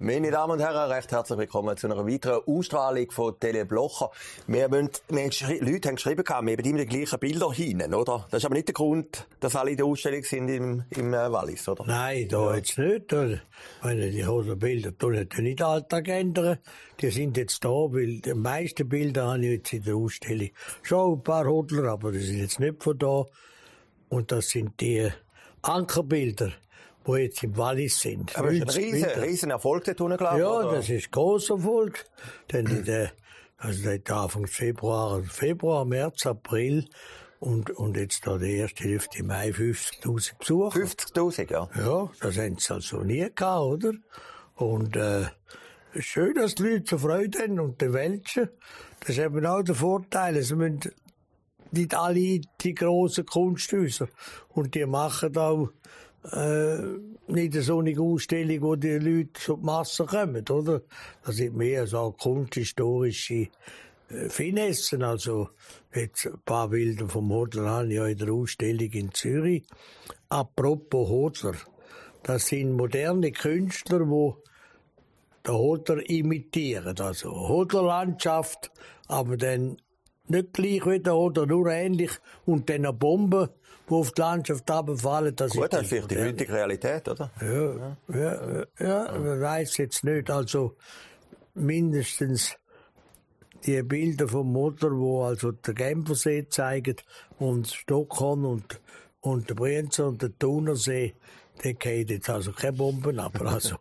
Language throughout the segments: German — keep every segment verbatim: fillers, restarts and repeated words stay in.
Meine Damen und Herren, recht herzlich willkommen zu einer weiteren Ausstrahlung von Tele Blocher. Wir müssen, wir haben Leute haben geschrieben, wir haben immer die gleichen Bilder hinein, oder? Das ist aber nicht der Grund, dass alle in der Ausstellung sind im, im äh, Wallis, oder? Nein, da ja. Jetzt nicht. Oder? Meine, die Hosenbilder tun nicht den Alltag ändern. Die sind jetzt da, weil die meisten Bilder habe ich jetzt in der Ausstellung. Schon ein paar Hodler, aber die sind jetzt nicht von da. Und das sind die Ankerbilder, die jetzt im Wallis sind. Aber es ist ein riesen, riesen Erfolg dort unten, glaube ich. Ja, oder? das ist ein grosser Erfolg. Denn in der, also Anfang Februar, Februar, März, April und, und jetzt da der erste Hälfte Mai fünfzigtausend Besucher. fünfzigtausend, ja. Ja, das haben sie also nie gehabt, oder? Und, äh, es ist schön, dass die Leute so Freude haben und die Welschen. Das ist eben auch der Vorteil. Sie müssen nicht alle die grossen Kunsthäuser. Und die machen auch, Äh, nicht so eine Ausstellung, wo die Leute zur Masse kommen, oder? Das sind mehr so kunsthistorische äh, Finessen. Also, jetzt ein paar Bilder vom Hodler habe ich ja in der Ausstellung in Zürich. Apropos Hodler. Das sind moderne Künstler, die den Hodler imitieren. Also, Hodlerlandschaft, aber dann nicht gleich wie der Hodler, nur ähnlich. Und dann eine Bombe, die auf die Landschaft runterfallen. Das Gut, ist das ist vielleicht die heutige Realität, oder? Ja, ja, ja, ja, man weiss jetzt nicht. Also, mindestens die Bilder vom Motor, wo also der Genfersee zeigen und Stockholm und, und der Brienzer und der Thunersee, der geht jetzt also keine Bomben ab. Also,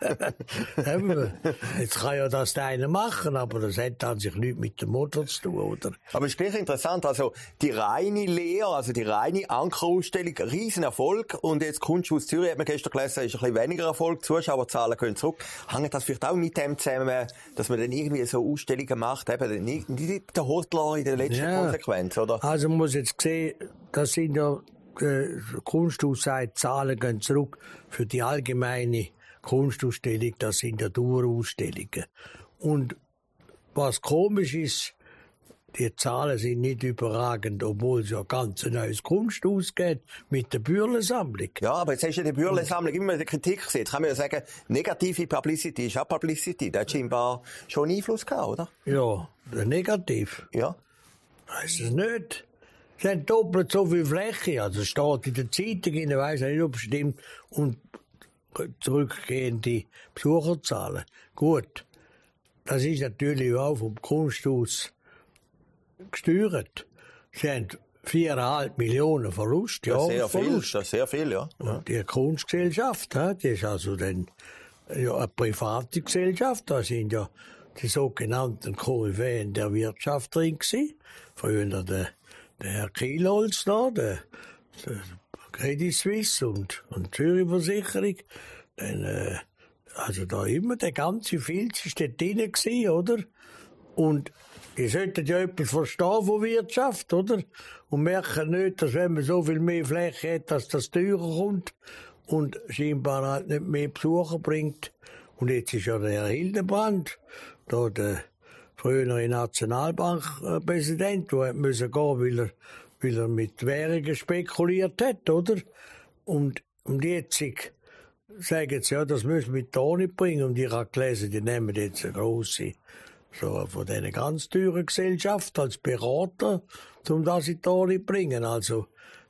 jetzt kann ja das der eine machen, aber das hat an sich nichts mit dem Motor zu tun, oder? Aber es ist gleich interessant, also die reine Lehre, also die reine Ankerausstellung, riesen Erfolg, und jetzt Kunsthaus Zürich, hat man gestern gelesen, ist ein bisschen weniger Erfolg, Zuschauerzahlen gehen zurück. Hängt das vielleicht auch mit dem zusammen, dass man dann irgendwie so Ausstellungen macht, eben nicht, nicht der Hodler in der letzten ja. Konsequenz, oder? Also man muss jetzt sehen, das sind ja äh, Kunsthaus sagt, Zahlen gehen zurück für die allgemeine Kunstausstellung, das sind ja Dauerausstellungen. Und was komisch ist, die Zahlen sind nicht überragend, obwohl es ja ganz ein neues Kunsthaus geht mit der Bürle-Sammlung. Ja, aber jetzt hast du die Bürle-Sammlung immer in der Kritik gesehen. Jetzt kann man ja sagen, negative Publicity ist auch Publicity. Das hat scheinbar schon Einfluss gehabt, oder? Ja, negativ. Ja. Weiss es nicht. Sie haben doppelt so viel Fläche, also es steht in der Zeitung, ich weiss nicht, ob es stimmt, und zurückgehende Besucherzahlen. Gut, das ist natürlich auch vom Kunsthaus gesteuert. Sie haben viereinhalb Millionen Verlust, ja. Das ist sehr viel, das ist sehr viel, ja. Und die Kunstgesellschaft, die ist also dann, ja, eine private Gesellschaft, da sind ja die sogenannten Koryphäen der Wirtschaft drin gewesen. Früher der Der Herr Kielholz da, der, der Credit Suisse und, und Zürich Versicherung, dann, äh, also da immer der ganze Filz ist dort drin gewesen, oder? Und die sollten ja etwas verstehen von Wirtschaft, oder? Und merken nicht, dass wenn man so viel mehr Fläche hat, dass das teurer kommt und scheinbar halt nicht mehr Besucher bringt. Und jetzt ist ja der Herr Hildebrand, da der frühere Nationalbankpräsident, der musste gehen, weil er, weil er mit Währungen spekuliert hat, oder? Und, und jetzt sagen sie, ja, das müssen wir mit da nicht bringen. Und ich habe gelesen, die nehmen jetzt eine grosse, so von diesen ganz teuren Gesellschaft als Berater, um das in da nicht bringen. Also,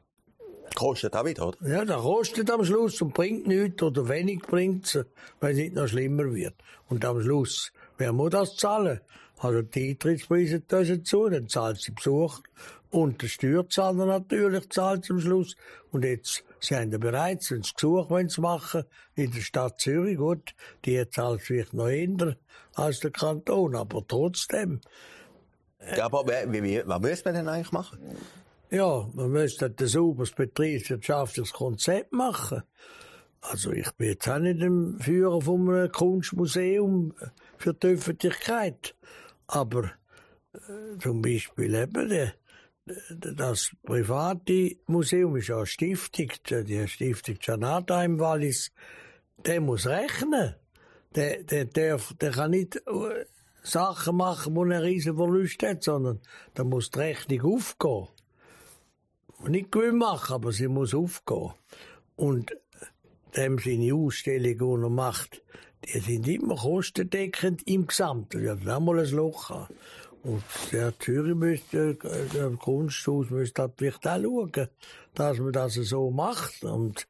kostet auch wieder, oder? Ja, das kostet am Schluss und bringt nichts oder wenig bringt es, weil es nicht noch schlimmer wird. Und am Schluss, wer muss das zahlen? Also die Eintrittspreise dazu, dann zahlt sie Besucher und der Steuerzahler natürlich zahlt zum Schluss. Und jetzt sind sie bereit, wenn sie Gesuch machen in der Stadt Zürich, gut, die zahlt vielleicht noch eher als der Kanton, aber trotzdem. Ja, aber wie, wie, was müsste man denn eigentlich machen? Ja, man müsste ein sauberes betriebswirtschaftliches Konzept machen. Also ich bin jetzt auch nicht ein Führer von einem Kunstmuseum für die Öffentlichkeit. Aber äh, zum Beispiel eben der, das private Museum ist ja eine Stiftung, die Stiftung Gianata im Wallis, der muss rechnen. Der, der, darf, der kann nicht Sachen machen, wo einen riesen Verlust hat, sondern da muss die Rechnung aufgehen. Nicht Gewinn machen, aber sie muss aufgehen. Und dem seine Ausstellung, die er macht, die sind immer kostendeckend im Gesamten. Ja, dann mal ein Loch haben. Und der Zürich müsste, der Kunsthaus müsste halt vielleicht auch schauen, dass man das so macht. Und,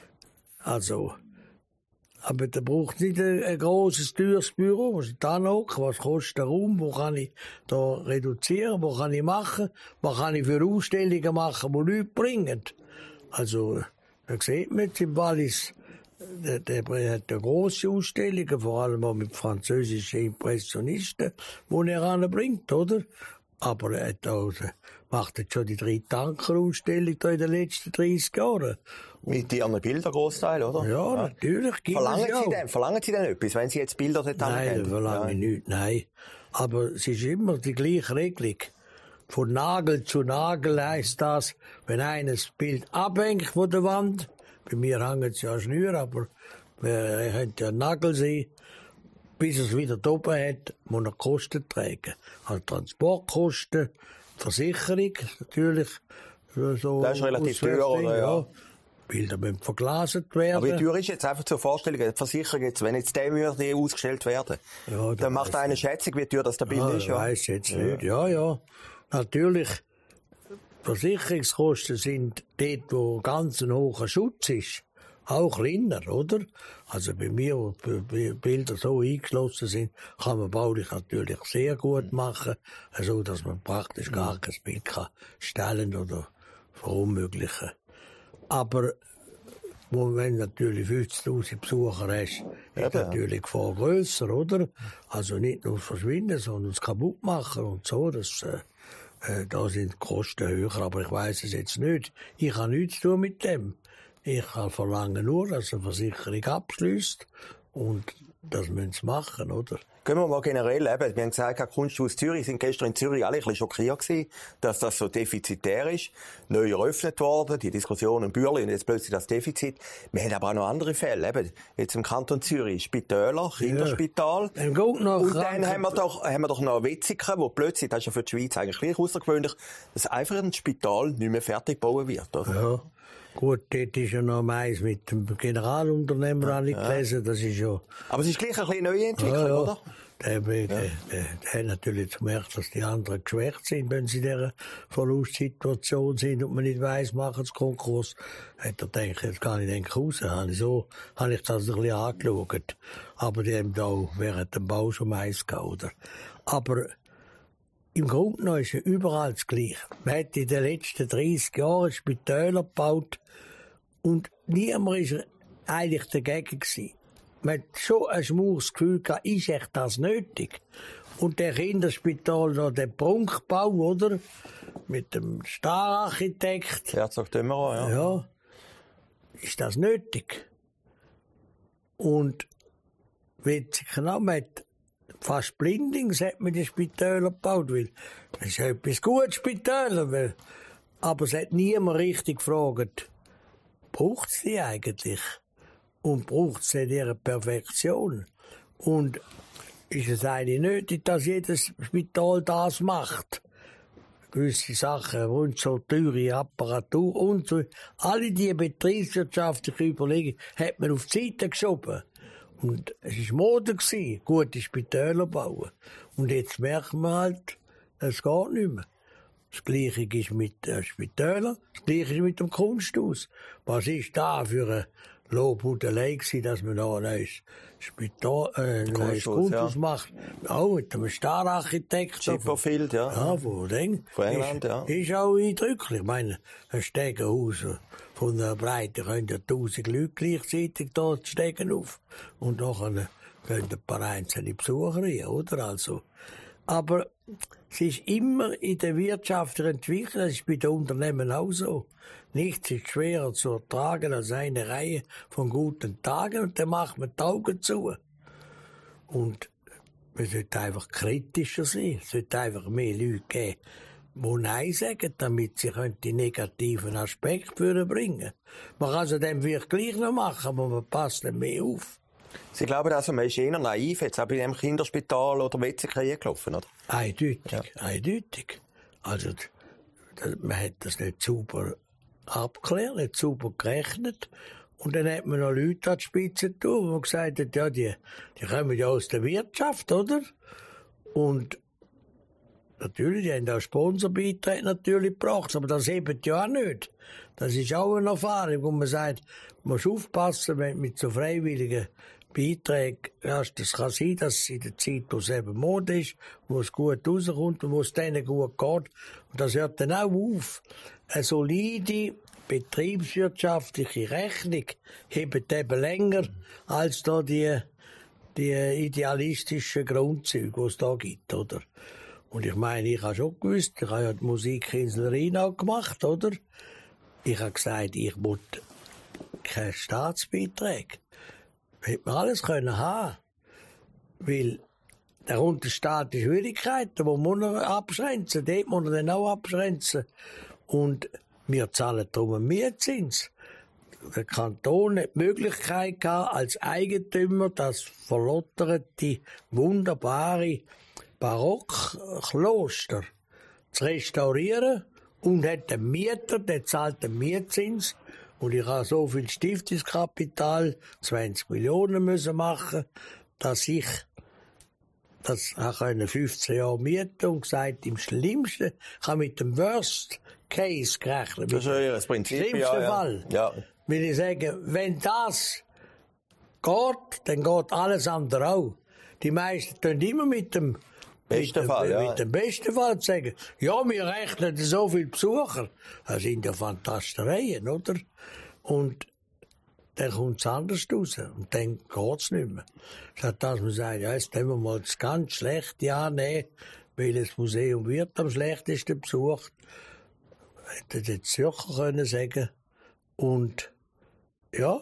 also, aber da braucht nicht ein, ein grosses, teures Büro. Was da noch? Was kostet der Raum? Wo kann ich da reduzieren? Wo kann ich machen? Was kann ich für Ausstellungen machen, die Leute bringen? Also, da sieht man jetzt im Wallis, der, der hat eine grosse Ausstellungen, vor allem auch mit französischen Impressionisten, die er anbringt, oder? Aber er hat auch, macht jetzt schon die drei Tanker-Ausstellung in den letzten dreißig Jahren. Mit ihren Bildern Großteil, oder? Ja, ja. Natürlich. Verlangen Sie, denn, verlangen Sie denn etwas, wenn Sie jetzt Bilder dort Nein, das verlange ich nicht, nein. Aber es ist immer die gleiche Regelung. Von Nagel zu Nagel heisst das, wenn eines Bild abhängt von der Wand, bei mir hängt es ja Schnür, aber er könnte ja ein Nagel sein, bis er es wieder oben hat, muss er Kosten tragen. Also Transportkosten, Versicherung natürlich. So das ist relativ teuer, oder? Ja. Ja. Bilder müssen verglaset werden. Aber wie teuer ist jetzt einfach zur Vorstellung, die Versicherung jetzt, wenn jetzt der würde ausgestellt werden, ja, dann macht er eine Schätzung, wie teuer das der Bild ja, ist. Ja, weiss jetzt ja. nicht. Ja, ja. Natürlich, Versicherungskosten sind dort, wo ganz ein hoher Schutz ist, auch kleiner, oder? Also bei mir, wo die Bilder so eingeschlossen sind, kann man baulich natürlich sehr gut machen, so dass man praktisch gar kein Bild kann stellen oder verunmöglichen. Aber wenn du natürlich fünfzigtausend Besucher hast, ja, ist natürlich die Gefahr grösser, oder? Also nicht nur das Verschwinden, sondern das Kaputtmachen und so. Das, äh, da sind die Kosten höher, aber ich weiss es jetzt nicht. Ich habe nichts zu tun mit dem. Ich kann verlangen nur, dass eine Versicherung abschließt und das müssen sie machen, oder? Gehen wir mal generell, eben, wir haben gesagt, Kunsthaus Zürich, sind gestern in Zürich alle ein bisschen schockiert gewesen, dass das so defizitär ist. Neu eröffnet worden, die Diskussion in Bürli und jetzt plötzlich das Defizit. Wir haben aber auch noch andere Fälle, eben. Jetzt im Kanton Zürich, Spitäler, Kinderspital. Ja. Und dann haben wir doch, haben wir doch noch Wetzikon, wo plötzlich, das ist ja für die Schweiz eigentlich gleich außergewöhnlich, dass einfach ein Spital nicht mehr fertig gebaut wird, oder? Ja. Gut, dort ist ja noch meins mit dem Generalunternehmer ja, gelesen, das ist ja... Aber es ist gleich ein bisschen eine neue Entwicklung, ja, ja. oder? Der, der, ja. der, der, der hat natürlich gemerkt, dass die anderen geschwächt sind, wenn sie in dieser Verlustsituation sind und man nicht weiss, machen sie Konkurs. Hat er gedacht, jetzt kann ich denke raus. So habe ich das ein bisschen angeschaut. Aber die haben da auch während dem Bau schon Mais gehabt, oder? Aber im Grunde genommen ist ja überall das Gleiche. Man hat in den letzten dreißig Jahren Spitäler gebaut und niemand war eigentlich dagegen gewesen. Man hat schon ein schmures Gefühl gehabt, ist echt das nötig? Und der Kinderspital, noch der Prunkbau, oder? Mit dem Stararchitekt. Herzog Dömerer, ja. Ja. Ist das nötig? Und Wetzikon auch, man hat fast blindlings hat man die Spitäler gebaut, weil es ist etwas Gutes, Spitäler, weil, aber es hat niemand richtig gefragt, braucht es die eigentlich? Und braucht es in ihrer Perfektion? Und ist es eigentlich nötig, dass jedes Spital das macht? Gewisse Sachen und so teure Apparatur und so. Alle diese betriebswirtschaftlichen Überlegungen hat man auf die Seite geschoben. Und es war Mode, gute Spitäler bauen. Und jetzt merkt man halt, es geht nicht mehr. Das Gleiche ist mit den Spitälern, das Gleiche ist mit dem Kunsthaus. Was ist da für eine Lobhudelei gewesen, dass man da ein neues Spital, äh, ein neues Kunsthaus ja. macht? Auch mit einem Stararchitekt. Chipperfield, ja. Ja, von England. Von England, ist, ja. Ist auch eindrücklich. Ich meine, ein Stegenhaus von der Breite können ja tausend Leute gleichzeitig da steigen auf. Und nachher können ein paar einzelne Besucher rein, oder? Also. Aber es ist immer in der Wirtschaft entwickelt, das ist bei den Unternehmen auch so. Nichts ist schwerer zu ertragen als eine Reihe von guten Tagen und dann macht man die Augen zu. Und man sollte einfach kritischer sein. Es sollte einfach mehr Leute geben, die Nein sagen, damit sie die negativen Aspekte bringen. Man kann es dann vielleicht gleich noch machen, aber man passt dann mehr auf. Sie glauben also, man ist eher naiv, jetzt auch bei dem Kinderspital oder Wetzikon gelaufen, oder? Eindeutig, ja. eindeutig. Also, man hat das nicht sauber abgeklärt, nicht sauber gerechnet. Und dann hat man noch Leute an die Spitze getan, die gesagt haben, ja, die, die kommen ja aus der Wirtschaft, oder? Und natürlich, die haben auch Sponsorbeiträge natürlich gebracht, aber das hebt ja auch nicht. Das ist auch eine Erfahrung, wo man sagt, man muss aufpassen, wenn mit so freiwilligen Beiträgen, ja, das kann sein, dass es in der Zeit, wo es eben Mode ist, wo es gut rauskommt und wo es denen gut geht. Und das hört dann auch auf. Eine solide betriebswirtschaftliche Rechnung hebt eben länger als da die, die idealistischen Grundzüge, die es da gibt, oder? Und ich meine, ich habe schon gewusst, ich habe ja die Musikinsel Rheinau gemacht, oder? Ich habe gesagt, ich muss keine Staatsbeiträge. Hätte man alles können haben. Weil der Unterstaat die Schwierigkeiten, die muss man abschränzen. Dort muss man dann auch abschränzen. Und wir zahlen darum einen Mietzins. Der Kanton hat die Möglichkeit gehabt, als Eigentümer das verlotterte, wunderbare Barockkloster zu restaurieren und hat den Mieter, der zahlt den Mietzins. Und ich habe so viel Stiftungskapital, zwanzig Millionen müssen machen, dass ich das habe fünfzehn Jahre mieten und gesagt, im Schlimmsten, ich habe mit dem Worst Case gerechnet. Das ist ja das Prinzip, schlimmsten ja, ja. Fall. Ja. Will ich sagen, wenn das geht, dann geht alles andere auch. Die meisten tun immer mit dem besten mit Fall, dem, ja. mit dem besten Fall sagen, ja, wir rechnen so viele Besucher. Das sind ja Fantastereien, oder? Und dann kommt es anders raus. Und dann geht es nicht mehr. Statt dass man sagt, ja, jetzt nehmen wir mal das ganz schlechte Jahr nehmen, weil das Museum wird am schlechtesten besucht. Hätte jetzt Zürcher können sagen. Und, ja.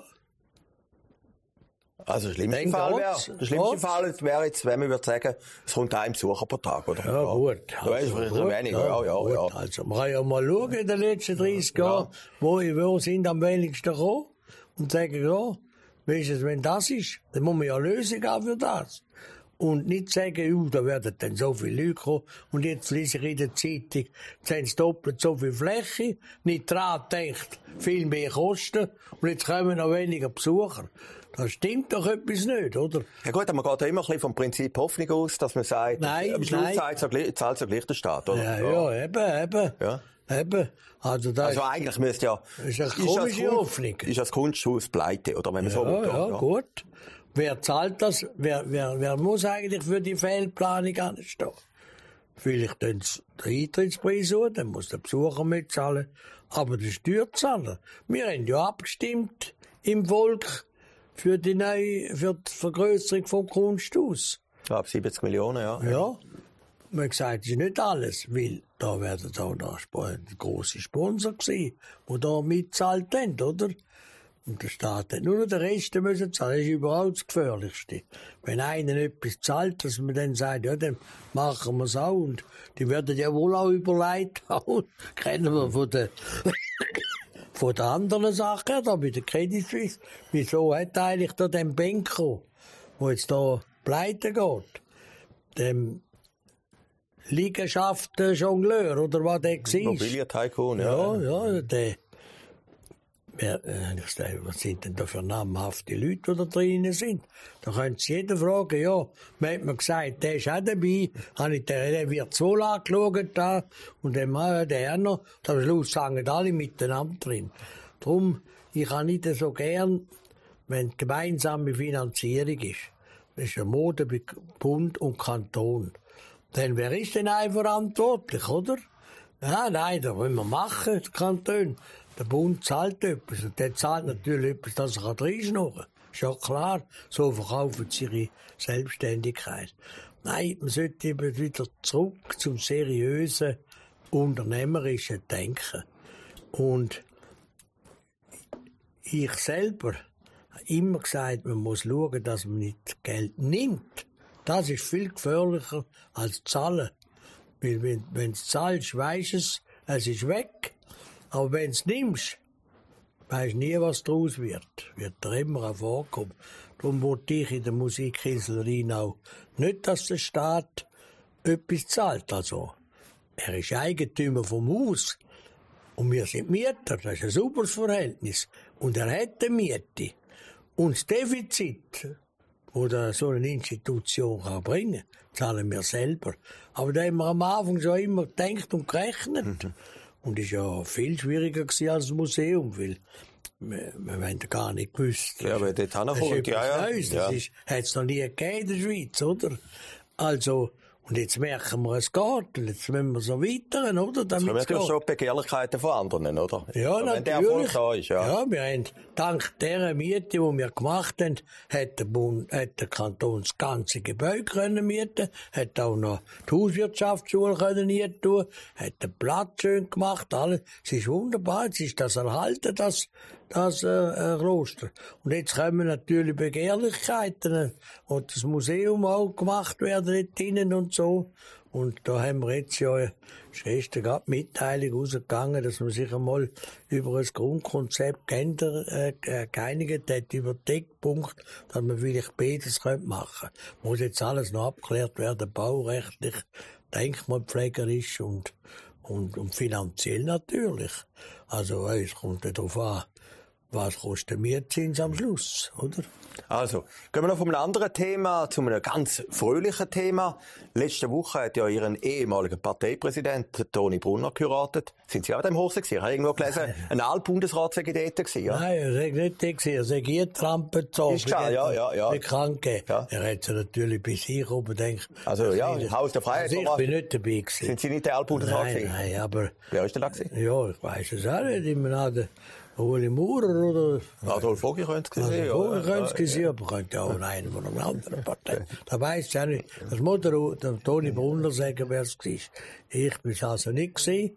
Also, der schlimmste Fall wäre, der schlimmste Fall wäre jetzt, wenn man würde sagen, es kommt ein Besucher pro Tag, oder? Ja, gut. Ja, ist Also, wenig, ja, ja, ja. Also, man kann ja mal schauen in den letzten dreißig Jahren, wo, wo sind am wenigsten gekommen. Und sagen, ja, weißt du, wenn das ist, dann muss man ja eine Lösung haben für das. Und nicht sagen, uh, da werden dann so viele Leute kommen. Und jetzt lese ich in der Zeitung, jetzt haben sie doppelt so viel Fläche, nicht dran denkt, viel mehr Kosten. Und jetzt kommen noch weniger Besucher. Das stimmt doch etwas nicht, oder? Ja gut, aber man geht ja immer ein bisschen vom Prinzip Hoffnung aus, dass man sagt, nein, am Schluss nein. zahlt es ja gleich der Staat, oder? Ja, ja, ja eben, eben. Ja. Eben. Also, das Also eigentlich müsste ja... ist eine komische das Hoffnung. Ist das Kunsthaus pleite, oder wenn man Ja, so will? ja, gut. Wer zahlt das? Wer, wer, wer muss eigentlich für die Fehlplanung anstehen? Vielleicht den Eintrittspreis hoch, dann muss der Besucher mitzahlen. Aber der Steuerzahler, wir haben ja abgestimmt im Volk für die neue, für die Vergrößerung vom Kunsthaus. Ab siebzig Millionen, ja. Ja. Man hat gesagt, das ist nicht alles, weil da werden auch noch grosse Sponsor gewesen, die da mitzahlt haben, oder? Und der Staat hat nur noch den Rest müssen zahlen. Das ist überhaupt das Gefährlichste. Wenn einer etwas zahlt, dass man dann sagt, ja, dann machen wir es auch. Und die werden ja wohl auch überlegt haben. Kennen wir von der, von der anderen Sache, da bei der Credit Suisse. Wieso hat eigentlich da den Banker, der jetzt da pleite geht, dem Liegenschaft Jongleur, oder was der war? Immobilien-Tycoon, ja. Ja, ja, der, wer, äh, ich sage, was sind denn da für namhafte Leute, die da drinnen sind? Da können Sie jeden fragen, ja. Man hat mir gesagt, der ist auch dabei, habe ich den, der wird so angeschaut da, und dann mal der noch, und am Schluss sagen alle miteinander drin. Darum, ich habe nicht so gern, wenn gemeinsame Finanzierung ist. Das ist ja Mode bei Bund und Kanton. Dann wer ist denn auch verantwortlich, oder? Ja, nein, das wollen wir machen, der Kanton. Der Bund zahlt etwas. Und der zahlt natürlich etwas, dass er reinschnurren kann. Ist ja klar. So verkaufen sie ihre Selbstständigkeit. Nein, man sollte eben wieder zurück zum seriösen, unternehmerischen Denken. Und ich selber habe immer gesagt, man muss schauen, dass man nicht Geld nimmt. Das ist viel gefährlicher als zahlen. Weil wenn, wenn du zahlst, weisst es, es ist weg. Aber wenn du es nimmst, weisst nie, was daraus wird. Wird dir immer vorkommen. Darum wollte ich in der Musikinsel Rheinau nicht, dass der Staat etwas zahlt. Also, er ist Eigentümer vom Haus. Und wir sind Mieter, das ist ein sauberes Verhältnis. Und er hat eine Miete. Und das Defizit, das so eine Institution kann bringen kann, zahlen wir selber. Aber da haben wir am Anfang schon immer gedacht und gerechnet. Mhm. Und das war ja viel schwieriger gewesen als das Museum, weil wir, wir haben gar nicht gewusst. Ja, aber dort haben wir ja, ja. Neues. Das ja. hat es noch nie gegeben in der Schweiz, oder? Also, und jetzt merken wir, es geht. Und jetzt müssen wir so weiter, oder? Damit jetzt haben wir schon Begehrlichkeiten von anderen, oder? Ja, aber natürlich. Wenn der Erfolg da ist, ja. Ja, wir haben, dank dieser Miete, die wir gemacht haben, hat der Bund, hat der Kanton das ganze Gebäude können mieten, hat auch noch die Hauswirtschaftsschule können mieten tun, hat den Platz schön gemacht, alles. Es ist wunderbar, jetzt ist das erhalten, das, das, äh, äh, Kloster. Und jetzt kommen natürlich Begehrlichkeiten, und das Museum auch gemacht werden dort drinnen und so. Und da haben wir jetzt ja, ist gestern gerade Mitteilung rausgegangen, dass man sich einmal über ein Grundkonzept geändert, äh, geeinigt hat, über den Deckpunkt, dass man vielleicht beides machen könnte. Muss jetzt alles noch abgeklärt werden, baurechtlich, denkmalpflegerisch und, und, und finanziell natürlich. Also, es kommt ja darauf an, was kostet der Mietzins am Schluss, oder? Also, gehen wir noch von einem anderen Thema zu einem ganz fröhlichen Thema. Letzte Woche hat ja Ihren ehemaligen Parteipräsident Toni Brunner geheiratet. Sind Sie auch dem Hochsee gewesen? Ich habe irgendwo gelesen, ein Altbundesrat sei dort gewesen, ja? Nein, er sei nicht dort gewesen. Er sei Gietrampe gezogen. Ist klar, ja, ja, ja. Bekannt gegeben. Ja. Er hat sich natürlich bei sich unbedingt. Also, ja, im Haus der Freiheit. Also ich bin nicht dabei gewesen. Sind Sie nicht der Altbundesrat nein, gewesen? Nein, aber... Wer ist denn da gewesen? Ja, ich weiss es auch nicht. Immer noch der Uli Maurer oder... Adolf Vogel könnte es gewesen sein. Adolf Vogel könnte es gewesen, aber könnte auch einer von einer anderen Partei. Da weiss ich auch nicht. Das muss der, der Toni Brunner sagen, wer es war. Ich bin es also nicht gewesen.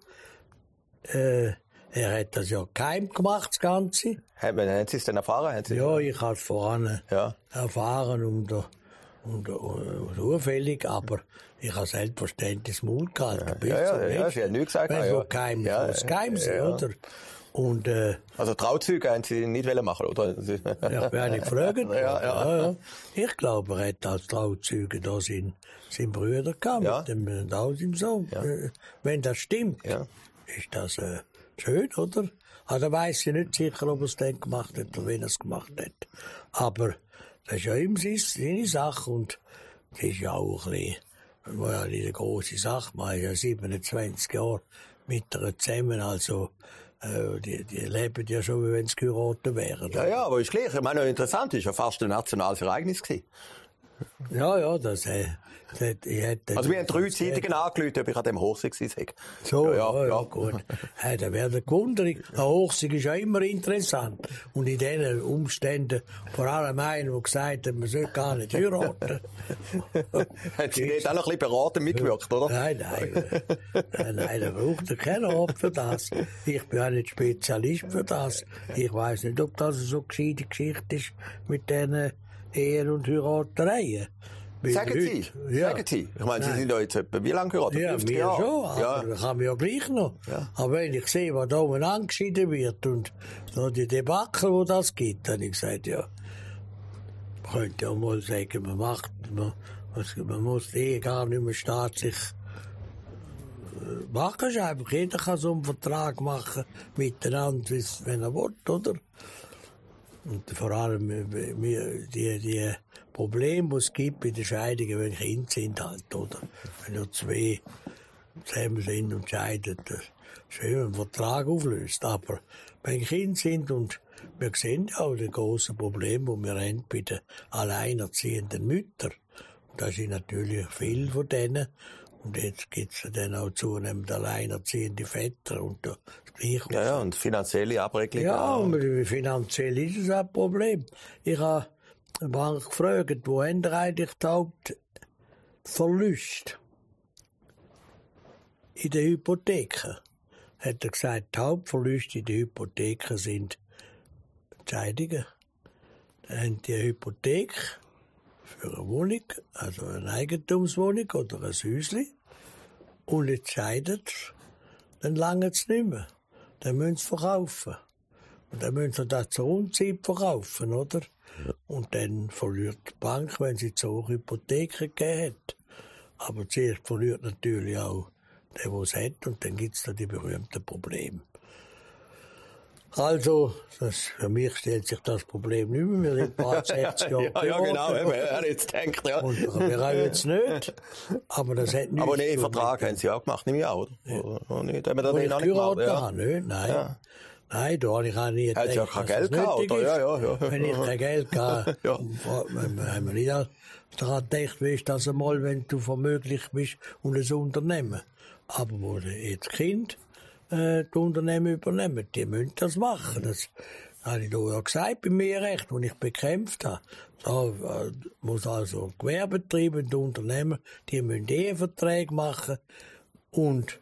Äh, er hat das ja geheim gemacht, das Ganze. Haben Sie es denn erfahren? Haben Sie ja, ich habe es voran ja. erfahren und, und, und zufällig, aber ich habe selbstverständlich das Mund gehalten. Ja, ja, ja, ja, Sie haben nichts gesagt. Wenn es ja. so geheim ja, muss, geheim sein, ja. oder? Und, äh, also Trauzeuge haben Sie nicht machen, oder? Ja, wer nicht gefragt. ja, ja. Ja, ja. Ich glaube, er hat als Trauzeuge da seinen, seinen Brüder gehabt, ja. mit dem und auch seinem Sohn. Ja. Äh, wenn das stimmt, ja. ist das äh, schön, oder? Also weiss ich nicht sicher, ob er es dann gemacht hat oder wen er es gemacht hat. Aber das ist ja immer seine Sache und das ist ja auch ein bisschen, war ja nicht eine grosse Sache. Man ist ja siebenundzwanzig Jahre mit ihr zusammen, also Die, die leben ja schon, wie wenn sie geheiratet wären. Ja, ja, aber ist gleich. Ich meine, interessant, ist ja fast ein nationales Ereignis gewesen. Ja, ja, das, äh, das ich hätte... Also wir haben drei Zeitungen angerufen, ob ich an dem Hochsee gewesen sei. So, ja, ja, ja, ja. gut. Ja, da wäre der gewundert. Ein Hochsee ist ja immer interessant. Und in diesen Umständen, vor allem einer, der gesagt hat, man soll gar nicht heiraten. Haben Sie dort auch noch ein bisschen beraten mitgewirkt, oder? Nein, nein. Nein, nein, da braucht er keinen Rat für das. Ich bin auch nicht Spezialist für das. Ich weiss nicht, ob das eine so gescheite Geschichte ist mit diesen Ehen und Heiratereien. Sagen Sie, ja. sagen Sie. Ich meine, Sie Nein. sind ja jetzt etwa wie lange geheiratet? Ja, fünfzig mir Jahre. schon, aber ja. das kann man ja gleich noch. Ja. Aber wenn ich sehe, was da oben angeschieden wird und noch die Debakel, die das gibt, dann habe ich gesagt, ja, man könnte ja mal sagen, man macht, man, man muss eh gar nicht mehr staatlich machen. Es einfach, jeder kann so einen Vertrag machen miteinander, wenn er will, oder? Und vor allem die, die Probleme, die es gibt bei den Scheidungen, wenn Kinder sind halt, oder? Wenn nur zwei zusammen sind und scheiden, das schön einen Vertrag auflöst. Aber wenn Kinder sind und wir sehen ja auch die grossen Probleme, die wir haben bei den alleinerziehenden Müttern. Und da sind natürlich viele von denen. Und jetzt gibt's dann auch zunehmend alleinerziehende Väter und das Gleiche. Ja, ja, und finanzielle Abregelungen. Ja, und finanziell ist es ein Problem. Ich habe eine Bank gefragt, wo haben ihr eigentlich die Hauptverluste in den Hypotheken? Hat er gesagt, die Hauptverluste in den Hypotheken sind Scheidungen. Dann haben die eine Hypothek für eine Wohnung, also eine Eigentumswohnung oder ein Häuschen. Und jetzt scheidet, dann lange es nicht mehr. Dann müssen sie verkaufen. Und dann müssen sie das zur Unzeit verkaufen, oder? Und dann verliert die Bank, wenn sie zu hohe Hypotheken gegeben hat. Aber zuerst verliert natürlich auch der, der es hat, und dann gibt es da die berühmten Probleme. Also, das, für mich stellt sich das Problem nicht mehr. Wir sind bald sechzig Jahre Ja, ja genau, eben, er hat jetzt gedacht, ja. Und wir haben jetzt nicht. Aber das hat nichts Aber nee, zu tun Vertrag mit- haben Sie auch gemacht, nehme ich auch, oder? Ja. Oder nicht? Haben wir Wo den ich noch nicht gemacht? geheiratet Ja. habe, nicht? Nein. Ja. Nein, da habe ich auch nie Hat ja kein Geld gehabt, oder? Ja, ja, ja. Wenn ich kein Geld gehabt Ja. haben wir nicht daran gedacht, weißt, dass einmal, wenn du vermöglich bist und ein Unternehmen. Aber wo jetzt Kind äh, die Unternehmen übernehmen, die müssen das machen. Das habe ich da ja gesagt, bei mir recht, als ich bekämpft habe. Da äh, muss also Gewerbebetriebe und Unternehmen, die müssen Eheverträge machen und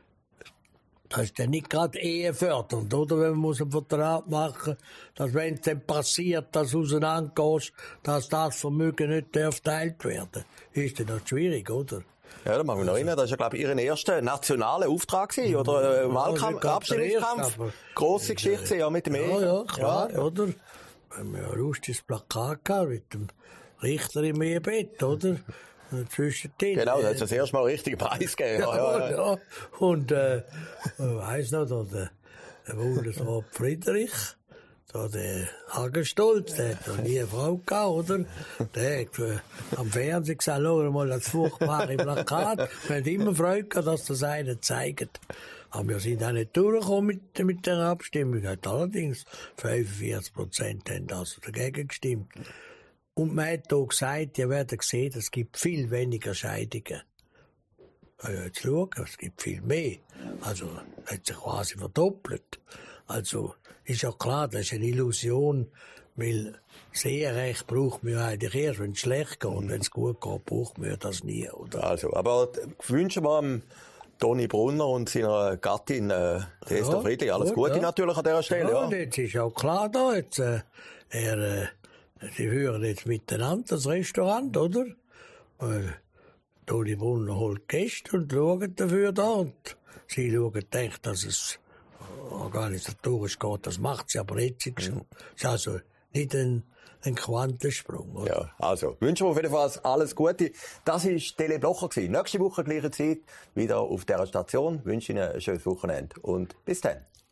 das ist ja nicht gerade ehefördernd, oder? Wenn man muss einen Vertrag machen, dass wenn es dann passiert, dass du auseinandergehst, dass das Vermögen nicht darf geteilt werden. Ist dann das schwierig, oder? Ja, da machen wir noch erinnern. Das war, glaube ich, Ihr erster nationaler Auftrag gewesen, oder äh, Wahlkampf, nicht gerade der Abstimmungskampf. erste, aber- Grosse Geschichte gewesen, ja, mit dem Ja, Ehe. ja, klar, oder? Wir haben ja ein lustiges Plakat gehabt mit dem Richter im Ehebett, oder? Und zwischen denen. Genau, da hat es das erste Mal einen richtigen Preis gegeben. Ja, ja, ja. ja. Und, äh, ich weiss noch, da der, der Bundesrat Friedrich, da der Hagenstolz, der hat noch nie eine Frau gehabt, oder? Der hat äh, am Fernsehen gesagt, schau mal das furchtbare Plakat. Wir haben immer Freude gehabt, dass das einer zeigt. Aber wir sind auch nicht durchgekommen mit, mit der Abstimmung. Hat allerdings fünfundvierzig Prozent haben also dagegen gestimmt. Und man hat hier gesagt, ihr werdet sehen, es gibt viel weniger Scheidungen. Ja, jetzt schauen, es gibt viel mehr. Also, hat sich quasi verdoppelt. Also, ist ja klar, das ist eine Illusion, weil Seerecht braucht man ja eigentlich erst, wenn es schlecht geht. Und wenn es gut geht, braucht man ja das nie, oder? Also, aber wünschen wir dem Toni Brunner und seiner Gattin, äh, der Esther Ja, Friedli, alles gut, Gute ja. natürlich an dieser Stelle. Ja, Ja, und jetzt ist auch klar da, jetzt, äh, er, äh, sie hören jetzt miteinander das Restaurant, oder? Äh, Toni Brunner holt Gäste und schauen dafür da, und sie schauen, denken, dass es organisatorisch geht, das macht sie aber jetzt schon. Ist also nicht ein, ein Quantensprung, oder? ja, also, wünschen wir auf jeden Fall alles Gute. Das war Tele Blocher gewesen. Nächste Woche, gleiche Zeit, wieder auf dieser Station. Ich wünsche Ihnen ein schönes Wochenende und bis dann.